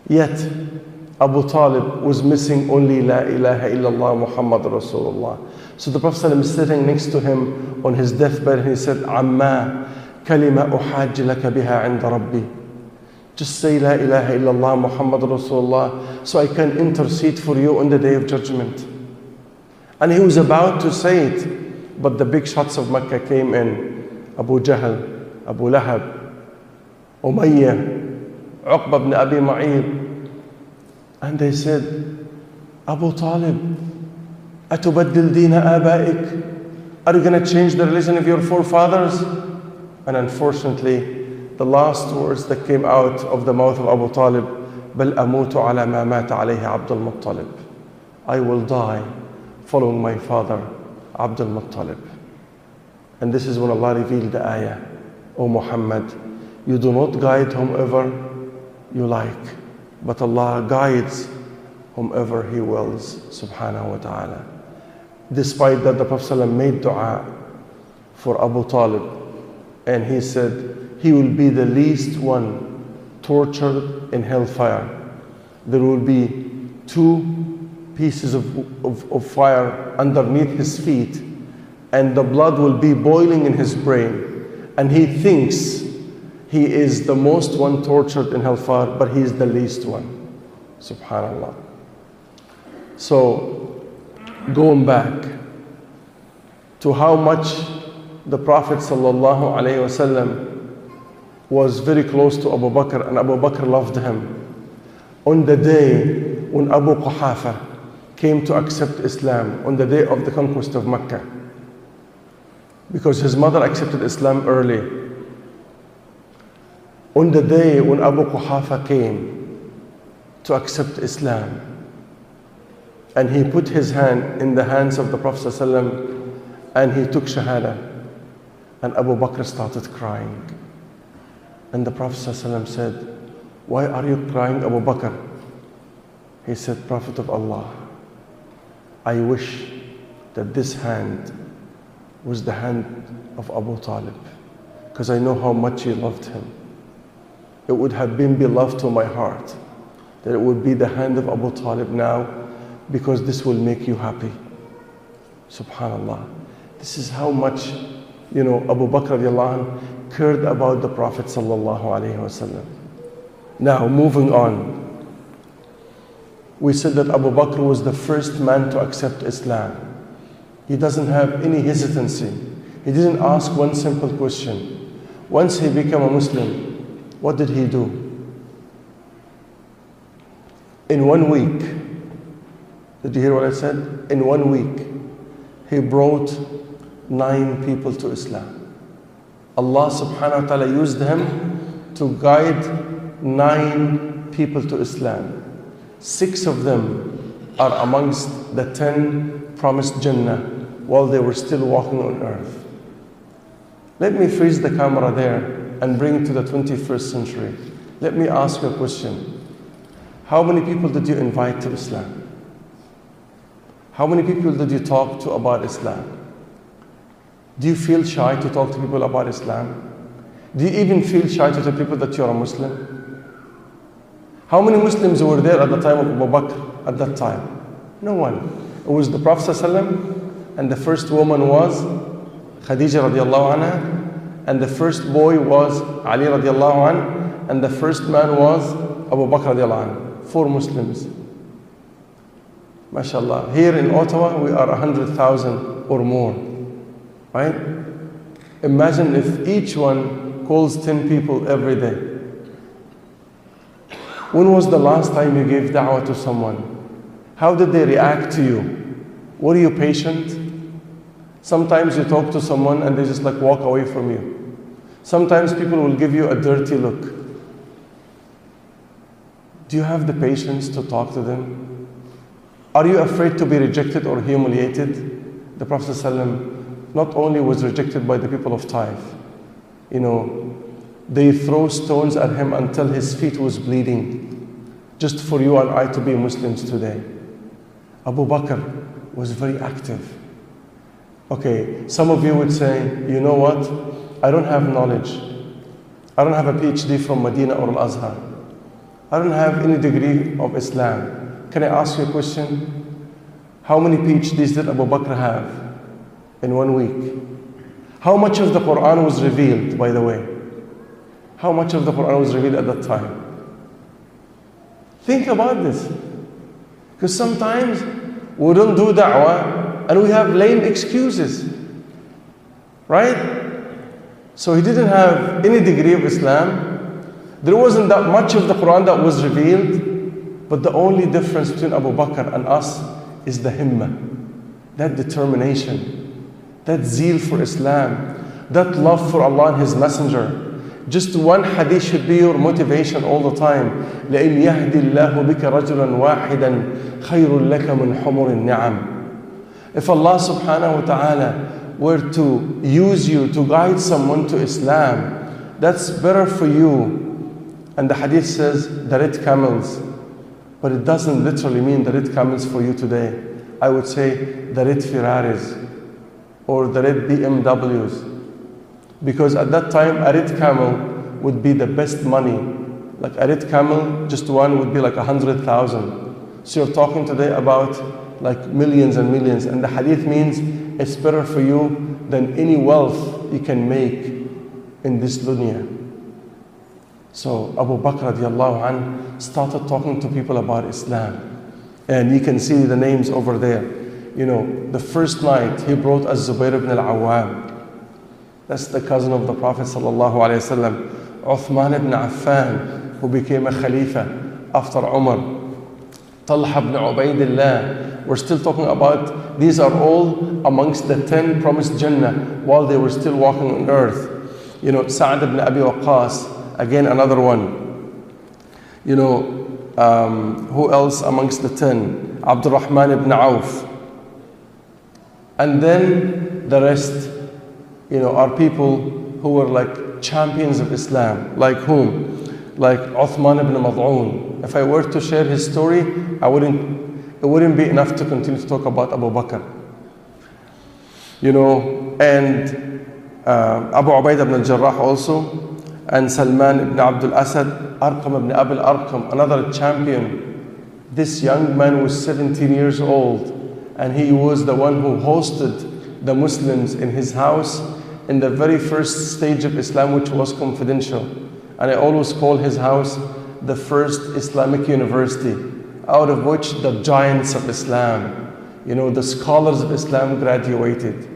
Yet, Abu Talib was missing only La ilaha illallah Muhammad Rasulullah. So the Prophet ﷺ is sitting next to him on his deathbed and he said, Amma kalima uhajj laka biha inda Rabbi. Just say La ilaha illallah Muhammad Rasulullah so I can intercede for you on the day of judgment. And he was about to say it, but the big shots of Mecca came in. Abu Jahl, Abu Lahab, Umayyah, Uqba ibn Abi Mu'ayth. And they said, Abu Talib, أتبدل دين آبائك? Are you going to change the religion of your forefathers? And unfortunately, the last words that came out of the mouth of Abu Talib, بل أموت على ما مات عليه عبد المطلب. I will die following my father, Abdul Muttalib. And this is when Allah revealed the ayah, O Muhammad, you do not guide whomever you like, but Allah guides whomever He wills, subhanahu wa ta'ala. Despite that, the Prophet ﷺ made dua for Abu Talib, and he said, he will be the least one tortured in hellfire. There will be 2 pieces of fire underneath his feet, and the blood will be boiling in his brain. And he thinks he is the most one tortured in hellfire, but he is the least one. Subhanallah. So, going back to how much the Prophet ﷺ was very close to Abu Bakr, and Abu Bakr loved him. On the day when Abu Quhafa came to accept Islam, on the day of the conquest of Mecca, because his mother accepted Islam early. On the day when Abu Quhafa came to accept Islam, and he put his hand in the hands of the Prophet ﷺ, and he took Shahada, and Abu Bakr started crying. And the Prophet ﷺ said, why are you crying, Abu Bakr? He said, Prophet of Allah, I wish that this hand was the hand of Abu Talib, because I know how much you loved him. It would have been beloved to my heart that it would be the hand of Abu Talib now, because this will make you happy. Subhanallah. This is how much, Abu Bakr radiallahu anhu cared about the Prophet sallallahu alaihi wasallam. Now, moving on. We said that Abu Bakr was the first man to accept Islam. He doesn't have any hesitancy. He didn't ask one simple question. Once he became a Muslim, what did he do? In 1 week, did you hear what I said? In 1 week, he brought 9 people to Islam. Allah subhanahu wa ta'ala used him to guide 9 people to Islam. 6 of them are amongst the 10 promised Jannah while they were still walking on earth. Let me freeze the camera there and bring it to the 21st century. Let me ask you a question. How many people did you invite to Islam? How many people did you talk to about Islam? Do you feel shy to talk to people about Islam? Do you even feel shy to tell people that you're a Muslim? How many Muslims were there at the time of Abu Bakr at that time? No one. It was the Prophet ﷺ, and the first woman was Khadija radiallahu anha, and the first boy was Ali radiallahu anhu, and the first man was Abu Bakr radiallahu anhu. 4 Muslims. MashaAllah. Here in Ottawa, we are 100,000 or more. Right? Imagine if each one calls 10 people every day. When was the last time you gave da'wah to someone? How did they react to you? Were you patient? Sometimes you talk to someone and they just walk away from you. Sometimes people will give you a dirty look. Do you have the patience to talk to them? Are you afraid to be rejected or humiliated? The Prophet ﷺ not only was rejected by the people of Taif, they throw stones at him until his feet was bleeding, just for you and I to be Muslims today. Abu Bakr was very active. Okay, some of you would say, you know what? I don't have knowledge. I don't have a PhD from Medina or Al-Azhar. I don't have any degree of Islam. Can I ask you a question? How many PhDs did Abu Bakr have in 1 week? How much of the Quran was revealed, by the way? How much of the Quran was revealed at that time? Think about this. Because sometimes we don't do da'wah and we have lame excuses. Right? So he didn't have any degree of Islam. There wasn't that much of the Quran that was revealed. But the only difference between Abu Bakr and us is the himmah. That determination. That zeal for Islam. That love for Allah and His Messenger. Just one hadith should be your motivation all the time. لَإِنْ يَهْدِ اللَّهُ بِكَ رَجُلًا وَاحِدًا خَيْرٌ لَكَ مِنْ حُمُرِ النِّعَمِ. If Allah subhanahu wa ta'ala were to use you to guide someone to Islam, that's better for you. And the hadith says the red camels. But it doesn't literally mean the red camels for you today. I would say the red Ferraris or the red BMWs. Because at that time, a red camel would be the best money. Like a red camel, just one would be like 100,000. So you're talking today about like millions and millions. And the hadith means it's better for you than any wealth you can make in this dunya. So Abu Bakr radiallahu anh started talking to people about Islam. And you can see the names over there. You know, the first night he brought Az-Zubayr ibn al-Awwam. That's the cousin of the Prophet sallallahu alaihi wasallam. Uthman ibn Affan, who became a Khalifa after Umar. Talha ibn Ubaidillah. We're still talking about, these are all amongst the 10 promised Jannah while they were still walking on earth. You know, Sa'd ibn Abi Waqqas, again another one. You know, who else amongst the 10? Abdurrahman ibn Auf. And then the rest, you know, are people who were like champions of Islam. Like whom? Like Uthman ibn Mad'un. If I were to share his story, it wouldn't be enough to continue to talk about Abu Bakr. You know, and Abu Ubaidah ibn al-Jarrah also, and Salman ibn Abdul Asad, Arqam ibn Abil Arqam, another champion. This young man was 17 years old, and he was the one who hosted the Muslims in his house in the very first stage of Islam, which was confidential. And I always call his house the first Islamic university, out of which the giants of Islam, you know, the scholars of Islam graduated.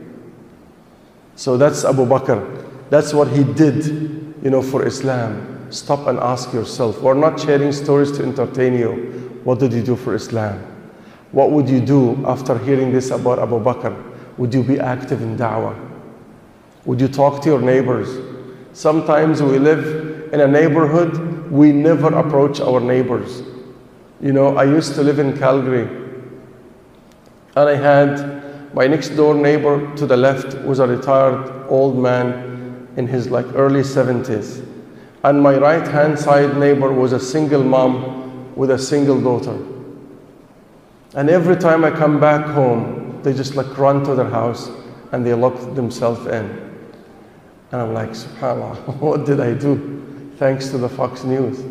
So that's Abu Bakr. That's what he did, you know, for Islam. Stop and ask yourself. We're not sharing stories to entertain you. What did you do for Islam? What would you do after hearing this about Abu Bakr? Would you be active in da'wah? Would you talk to your neighbors? Sometimes we live in a neighborhood, we never approach our neighbors. You know, I used to live in Calgary, and I had my next door neighbor to the left was a retired old man in his like early 70s. And my right hand side neighbor was a single mom with a single daughter. And every time I come back home, they just like run to their house and they lock themselves in. And I'm like, subhanAllah, what did I do? Thanks to the Fox News.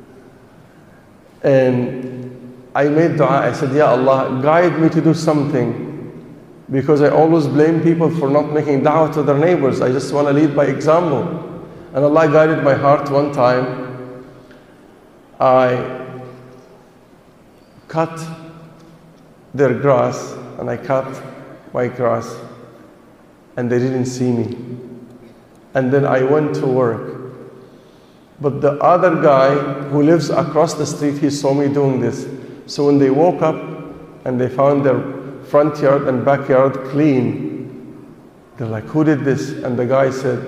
And I made dua, I said, Ya Allah, guide me to do something. Because I always blame people for not making da'wah to their neighbors. I just want to lead by example. And Allah guided my heart one time. I cut their grass, and I cut my grass, and they didn't see me. And then I went to work. But the other guy who lives across the street, he saw me doing this. So when they woke up and they found their front yard and backyard clean, they're like, who did this? And the guy said,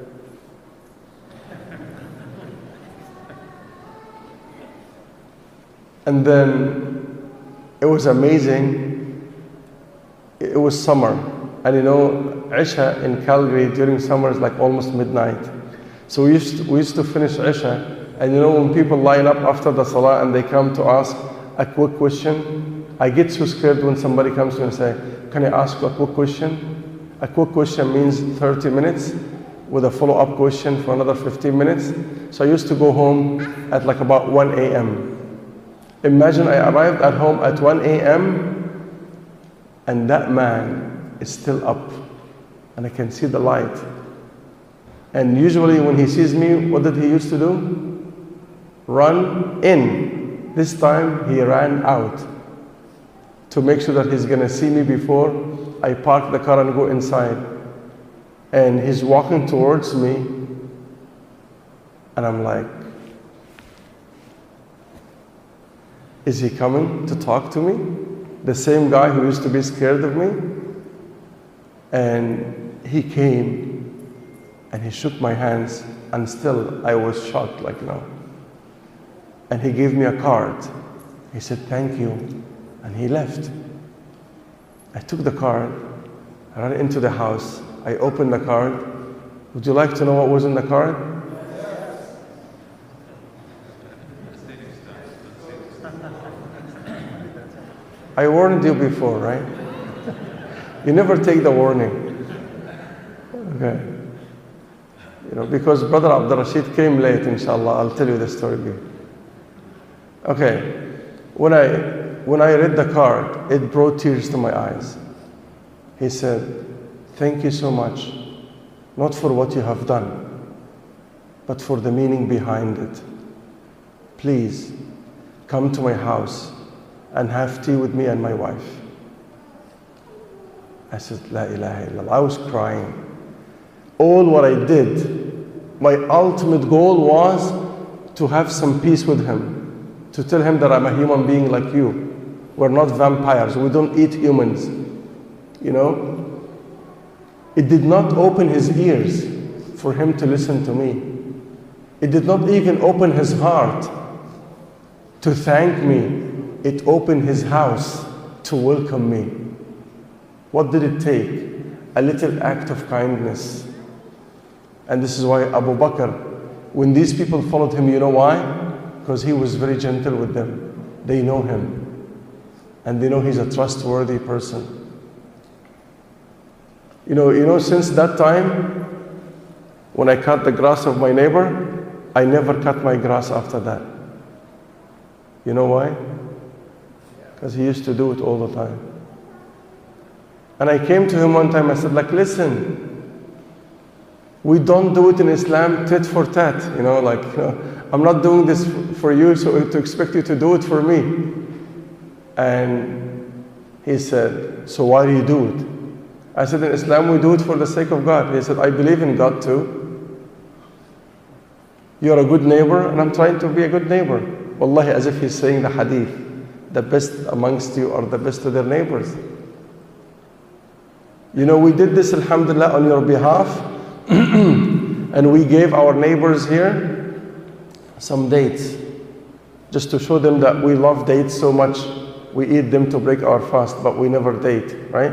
and then it was amazing. It was summer. And you know, Isha in Calgary during summer is like almost midnight. So we used to finish Isha. And you know, when people line up after the Salah and they come to ask a quick question, I get so scared when somebody comes to me and say, can I ask you a quick question? A quick question means 30 minutes. with a follow-up question for another 15 minutes. So I used to go home at like about 1 a.m. Imagine I arrived at home at 1 a.m. and that man is still up and I can see the light. And usually when he sees me, what did he used to do? Run in. This time he ran out to make sure that he's gonna see me before I park the car and go inside. And he's walking towards me and I'm like, is he coming to talk to me? The same guy who used to be scared of me? And he came and he shook my hands and still I was shocked like no. And he gave me a card. He said, thank you. And he left. I took the card, I ran into the house, I opened the card. Would you like to know what was in the card? I warned you before, right? You never take the warning. Okay. You know, because Brother Abdul Rashid came late, inshallah. I'll tell you the story. Okay. When I read the card, it brought tears to my eyes. He said, thank you so much, not for what you have done, but for the meaning behind it. Please, come to my house and have tea with me and my wife. I said, La ilaha illallah. I was crying. All what I did, my ultimate goal was to have some peace with him, to tell him that I'm a human being like you. We're not vampires. We don't eat humans. You know? It did not open his ears for him to listen to me. It did not even open his heart to thank me. It opened his house to welcome me. What did it take? A little act of kindness. And this is why Abu Bakr, when these people followed him, you know why? Because he was very gentle with them. They know him. And they know he's a trustworthy person. You know, since that time, when I cut the grass of my neighbor, I never cut my grass after that. You know why? Because he used to do it all the time. And I came to him one time, I said, like, listen, we don't do it in Islam tit for tat. You know, like, I'm not doing this for you so to expect you to do it for me. And he said, so why do you do it? I said, in Islam we do it for the sake of God. He said, I believe in God too. You're a good neighbor and I'm trying to be a good neighbor. Wallahi, as if he's saying the hadith. The best amongst you are the best to their neighbors. You know, we did this, alhamdulillah, on your behalf. And we gave our neighbors here some dates. Just to show them that we love dates so much. We eat them to break our fast, but we never date, right?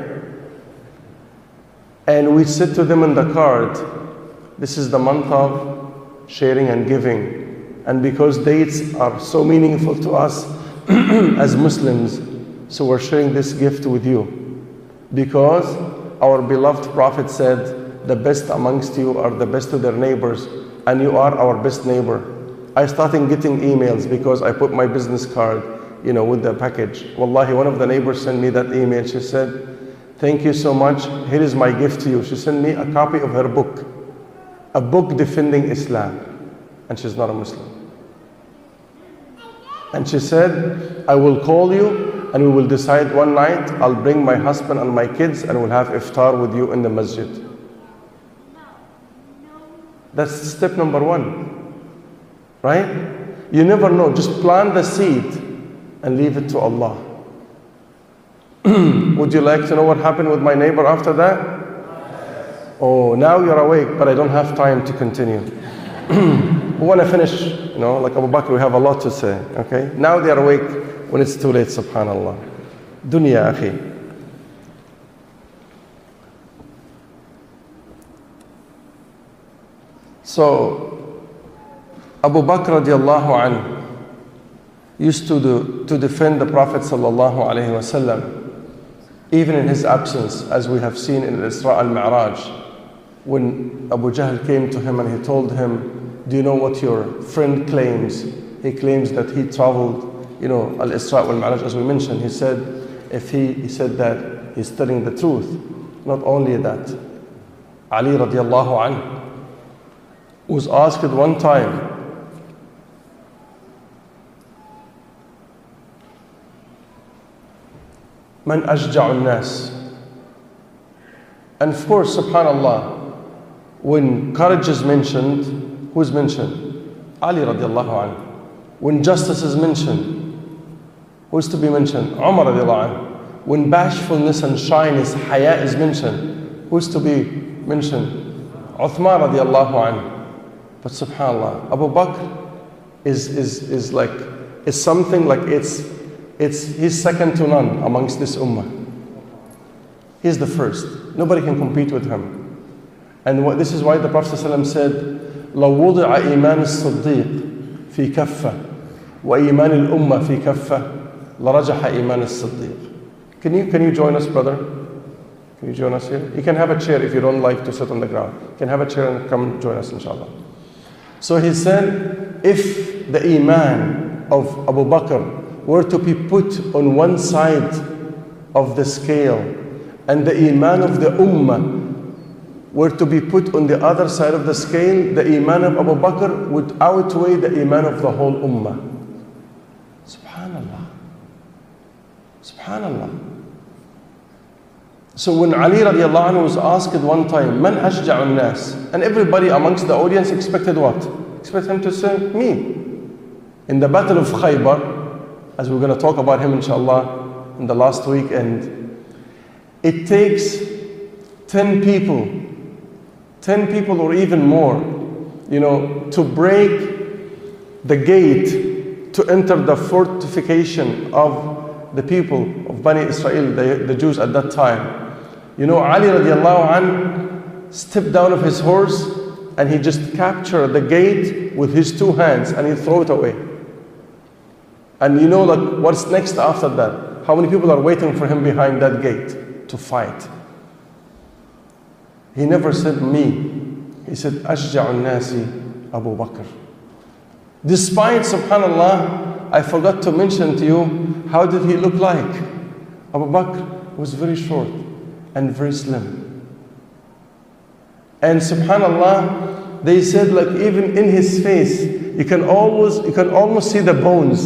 And we said to them in the card, this is the month of sharing and giving. And because dates are so meaningful to us as Muslims, so we're sharing this gift with you. Because our beloved Prophet said, the best amongst you are the best to their neighbors, and you are our best neighbor. I started getting emails because I put my business card, you know, with the package. Wallahi, one of the neighbors sent me that email. She said, thank you so much. Here is my gift to you. She sent me a copy of her book, a book defending Islam. And she's not a Muslim. And she said, I will call you and we will decide one night. I'll bring my husband and my kids and we'll have iftar with you in the masjid. That's step number one, right? You never know. Just plant the seed and leave it to Allah. Would you like to know what happened with my neighbor after that? Oh, now you're awake, but I don't have time to continue. We want to finish, you know, like Abu Bakr, we have a lot to say, okay? Now they're awake when it's too late, subhanallah. Dunya, akhi. So, Abu Bakr radiallahu anhu used to defend the Prophet sallallahu alayhi wasallam, even in his absence, as we have seen in Isra al-Mi'raj. when Abu Jahl came to him and he told him, do you know what your friend claims? He claims that he traveled, Al-Isra wal-Mi'raj, as we mentioned. He said, he said that he's telling the truth. Not only that, Ali radiallahu anhu was asked one time, Man ashja'u nas. And of course, subhanallah, when courage is mentioned, who's mentioned? Ali radiallahu anhu. When justice is mentioned, who's to be mentioned? Umar radiallahu anhu. When bashfulness and shyness, haya is mentioned, who's to be mentioned? Uthman radiallahu anhu. But subhanallah, Abu Bakr is something like he's second to none amongst this ummah. He's the first. Nobody can compete with him. And this is why the Prophet ﷺ said, لو وضع إيمان الصديق في كفة وإيمان الأمة في كفة لرجح إيمان الصديق. Can you join us, brother? Can you join us here? You can have a chair if you don't like to sit on the ground. You can have a chair and come join us, inshallah. So he said, if the iman of Abu Bakr were to be put on one side of the scale, and the iman of the ummah were to be put on the other side of the scale, the iman of Abu Bakr would outweigh the iman of the whole ummah. Subhanallah. Subhanallah. So when Ali radiallahu anhu was asked one time, Man ashja'u nas? And everybody amongst the audience expected what? Expected him to say, me. In the battle of Khaybar, as we're going to talk about him inshallah in the last week, and it takes 10 people or even more, to break the gate to enter the fortification of the people of Bani Israel, the Jews at that time. Ali radiallahu anhu stepped down of his horse and he just captured the gate with his two hands and he threw it away. And what's next after that? How many people are waiting for him behind that gate to fight? He never said me. He said, Ashja'u nasi Abu Bakr. Despite, subhanallah, I forgot to mention to you, how did he look like? Abu Bakr was very short and very slim. And subhanallah, they said even in his face, you can almost see the bones.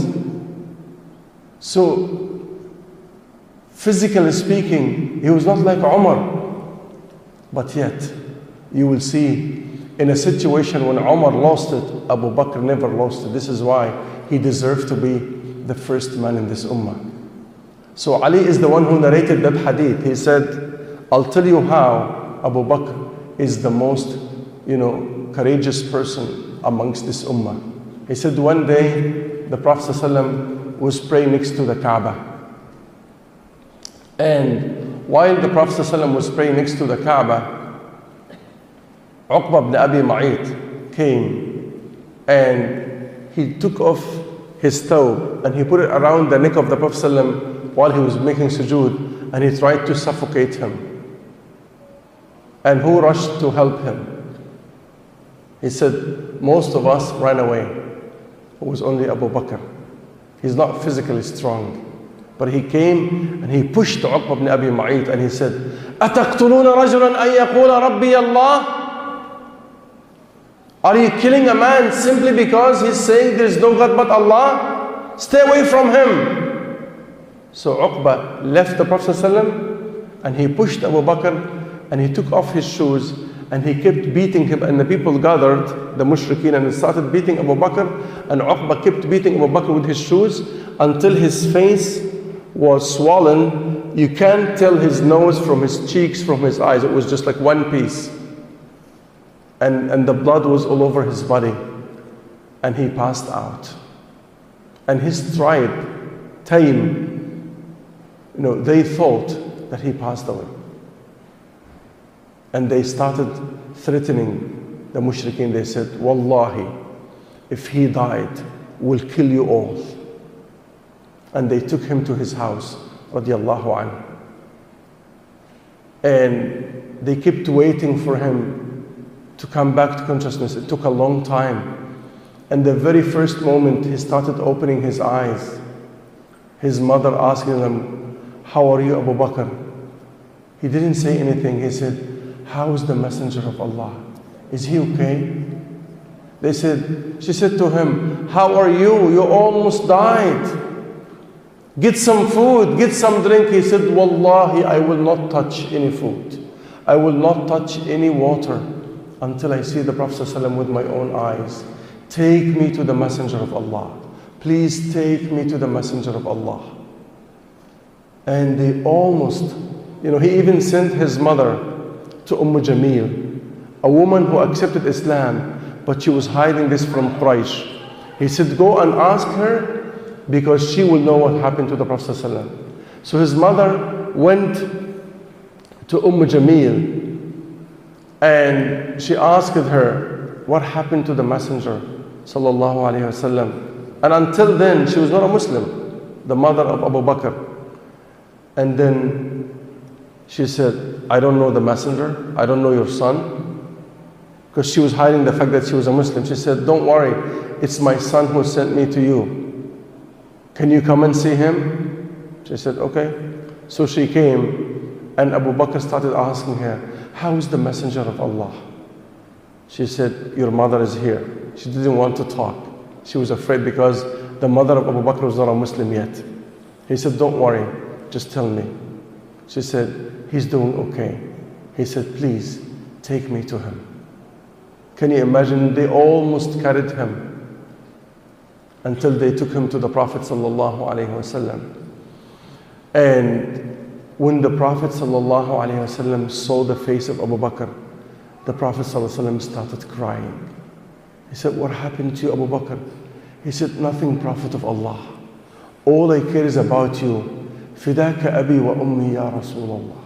So, physically speaking, he was not like Umar. But yet, you will see in a situation when Umar lost it, Abu Bakr never lost it. This is why he deserved to be the first man in this ummah. So Ali is the one who narrated that hadith. He said, I'll tell you how Abu Bakr is the most, courageous person amongst this ummah. He said one day, the Prophet ﷺ was praying next to the Kaaba. And while the Prophet ﷺ was praying next to the Kaaba, Uqba ibn Abi Mu'ayt came and he took off his thawb and he put it around the neck of the Prophet ﷺ while he was making sujood, and he tried to suffocate him. And who rushed to help him? He said, most of us ran away. It was only Abu Bakr. He's not physically strong. But he came and he pushed Uqba ibn Abi Mu'ayt and he said, أَتَقْتُلُونَ رَجُلًا أَن يَقُولَ رَبِّيَ اللَّهِ? Are you killing a man simply because he's saying there is no God but Allah? Stay away from him. So Uqba left the Prophet ﷺ and he pushed Abu Bakr and he took off his shoes and he kept beating him, and the people gathered, the mushrikeen, and started beating Abu Bakr, and Uqba kept beating Abu Bakr with his shoes until his face was swollen. You can't tell his nose from his cheeks, from his eyes. It was just like one piece. And the blood was all over his body. And he passed out. And his tribe, Taym, they thought that he passed away. And they started threatening the mushrikeen. They said, Wallahi, if he died, we'll kill you all. And they took him to his house, radiallahu anhu. And they kept waiting for him to come back to consciousness. It took a long time. And the very first moment he started opening his eyes, his mother asking him, "How are you, Abu Bakr?" He didn't say anything. He said, "How is the messenger of Allah? Is he okay?" She said to him, "How are you? You almost died. Get some food, get some drink." He said, "Wallahi, I will not touch any food. I will not touch any water until I see the Prophet ﷺ with my own eyes. Take me to the messenger of Allah. Please take me to the messenger of Allah." And they almost, he even sent his mother to Jamil, a woman who accepted Islam, but she was hiding this from Quraysh. He said, "Go and ask her, because she will know what happened to the Prophet ﷺ." So his mother went to Jamil, and she asked her what happened to the Messenger sallallahu alaihi wasallam. And until then, she was not a Muslim, the mother of Abu Bakr. And then she said, "I don't know the Messenger. I don't know your son." Because she was hiding the fact that she was a Muslim. She said, "Don't worry, it's my son who sent me to you. Can you come and see him?" She said, "Okay." So she came, and Abu Bakr started asking her, "How is the messenger of Allah?" She said, "Your mother is here." She didn't want to talk. She was afraid because the mother of Abu Bakr was not a Muslim yet. He said, "Don't worry, just tell me." She said, "He's doing okay." He said, "Please, take me to him." Can you imagine? They almost carried him until they took him to the Prophet sallallahu alaihi wasallam. And when the Prophet sallallahu alaihi wasallam saw the face of Abu Bakr, the Prophet sallallahu alaihi wasallam started crying. He said, "What happened to you, Abu Bakr?" He said, "Nothing, Prophet of Allah. All I care is about you. Fidaka abi wa ummi ya Rasulullah."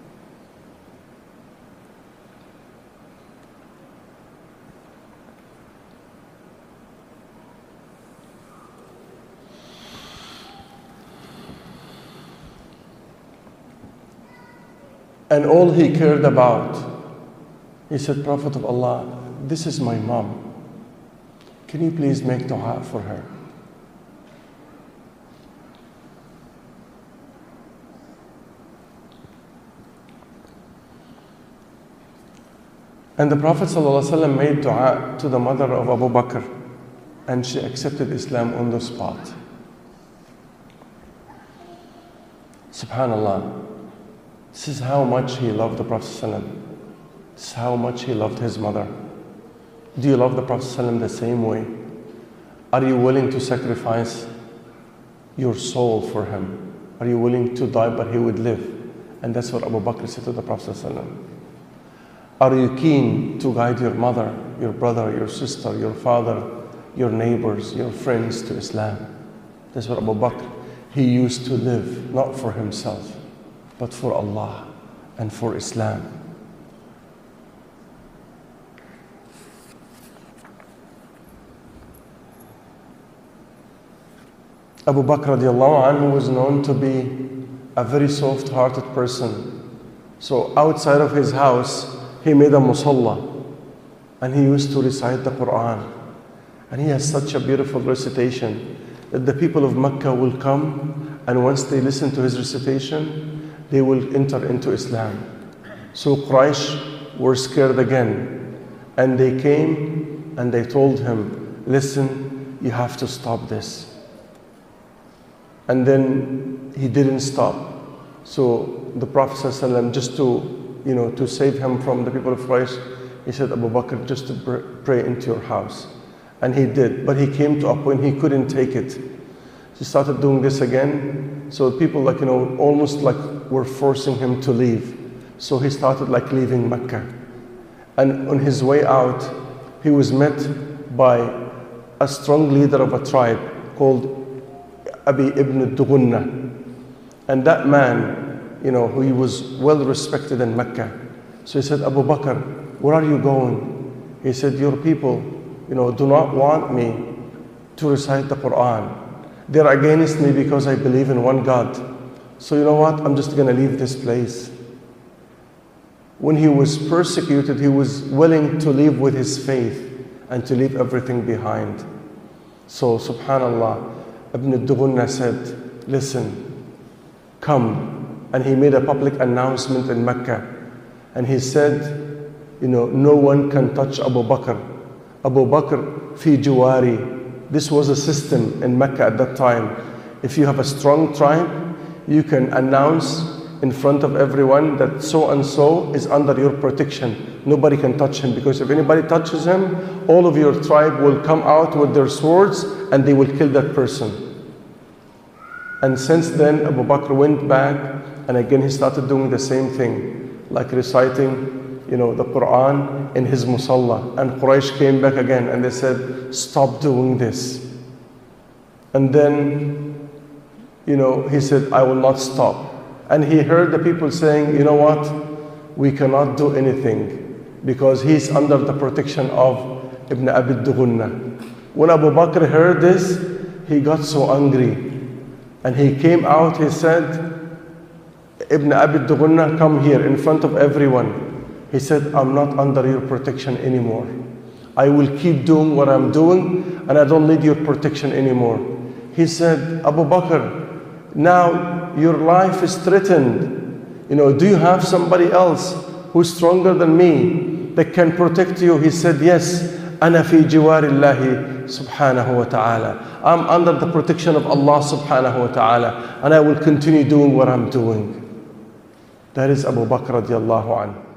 And all he cared about, he said, "Prophet of Allah, this is my mom. Can you please make dua for her?" And the Prophet ﷺ made dua to the mother of Abu Bakr, and she accepted Islam on the spot. Subhanallah. This is how much he loved the Prophet ﷺ. This is how much he loved his mother. Do you love the Prophet ﷺ the same way? Are you willing to sacrifice your soul for him? Are you willing to die but he would live? And that's what Abu Bakr said to the Prophet ﷺ. Are you keen to guide your mother, your brother, your sister, your father, your neighbors, your friends to Islam? That's what Abu Bakr, he used to live, not for himself, but for Allah and for Islam. Abu Bakr radiallahu anhu was known to be a very soft-hearted person. So outside of his house, he made a musalla, and he used to recite the Quran. And he has such a beautiful recitation that the people of Mecca will come, and once they listen to his recitation, they will enter into Islam. So Quraysh were scared again, and they came and they told him, "Listen, you have to stop this." And then he didn't stop. So the Prophet ﷺ, just to save him from the people of Quraysh, he said, "Abu Bakr, just to pray into your house." And he did, but he came to a point he couldn't take it. He started doing this again. So people almost were forcing him to leave. So he started leaving Mecca. And on his way out, he was met by a strong leader of a tribe called Abi ibn Dughunna. And that man, he was well respected in Mecca. So he said, "Abu Bakr, where are you going?" He said, "Your people, do not want me to recite the Quran. They're against me because I believe in one God. So you know what? I'm just going to leave this place." when he was persecuted, he was willing to leave with his faith and to leave everything behind. So, subhanallah, Ibn al-Dughunna said, listen, come. And he made a public announcement in Mecca. And he said, no one can touch Abu Bakr. Abu Bakr fi jiwari. This was a system in Mecca at that time. If you have a strong tribe, you can announce in front of everyone that so and so is under your protection. Nobody can touch him, because if anybody touches him, all of your tribe will come out with their swords and they will kill that person. And since then, Abu Bakr went back, and again he started doing the same thing, like reciting the Quran in his musalla. And Quraysh came back again and they said, stop doing this. And then, he said, I will not stop. And he heard the people saying, you know what? We cannot do anything because he's under the protection of Ibn Abi Dughunna. When Abu Bakr heard this, he got so angry. And he came out, he said, Ibn Abi Dughunna, come here in front of everyone. He said, I'm not under your protection anymore. I will keep doing what I'm doing, and I don't need your protection anymore. He said, Abu Bakr, now your life is threatened. Do you have somebody else who's stronger than me that can protect you? He said, yes, أنا في جوار الله سبحانه وتعالى. I'm under the protection of Allah subhanahu wa ta'ala, and I will continue doing what I'm doing. That is Abu Bakr radiallahu anhu.